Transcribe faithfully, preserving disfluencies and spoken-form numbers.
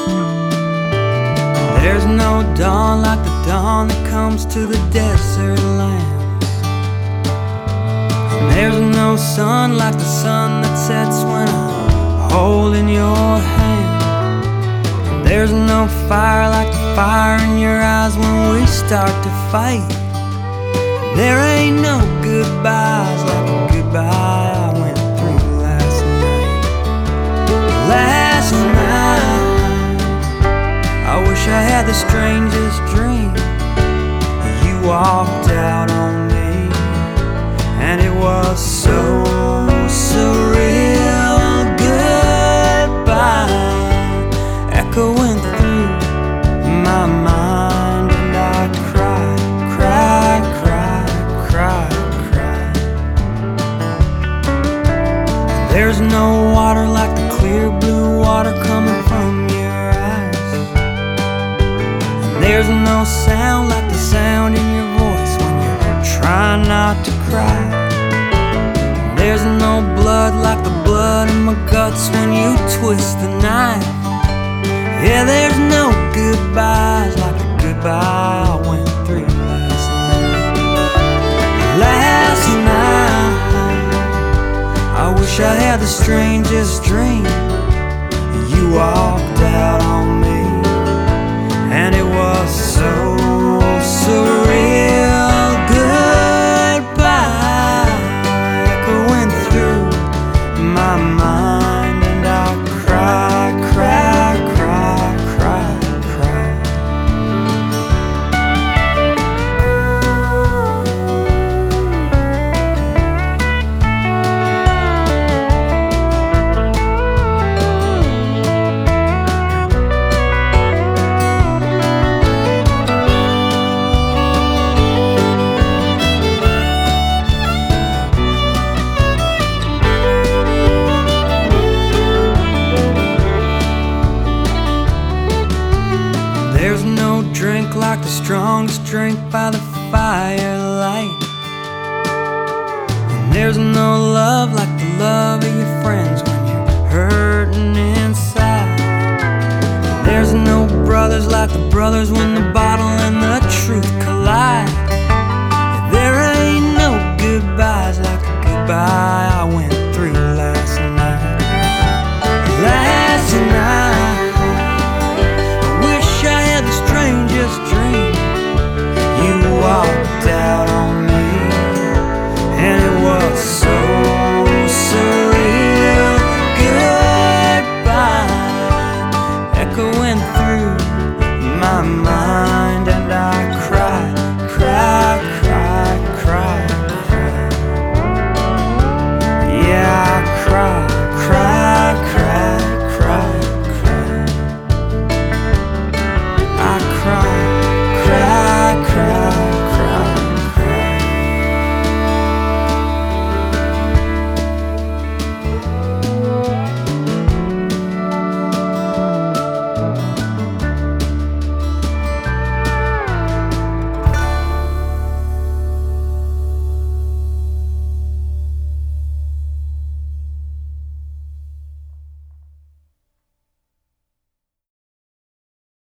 There's no dawn like the dawn that comes to the desert lands. And there's no sun like the sun that sets when I'm holding your hand. And there's no fire like the fire in your eyes when we start to fight. And there ain't no goodbyes like the goodbye I went through last night. Last night I wish I had the strangest dream. You walked out on me, and it was so surreal. Goodbye echoing through my mind, and I cry, cry, cry, cry, cry. There's no water like the clear blue water coming from your eyes. There's no sound like the sound in your voice when you're trying not to cry. There's no blood like the blood in my guts when you twist the knife. Yeah, there's no goodbyes like the goodbye I went through last night. Last night I wish I had the strangest dream. You walked out on me, and it was so surreal. Goodbye echoing through my mind, and I cry, cry, cry, cry, cry. There's no drink like the strongest drink by the firelight. And there's no love like the love of your friends when you're hurting inside. And there's no brothers like the brothers when the bottle and the truth collide. And there ain't no goodbyes like the goodbye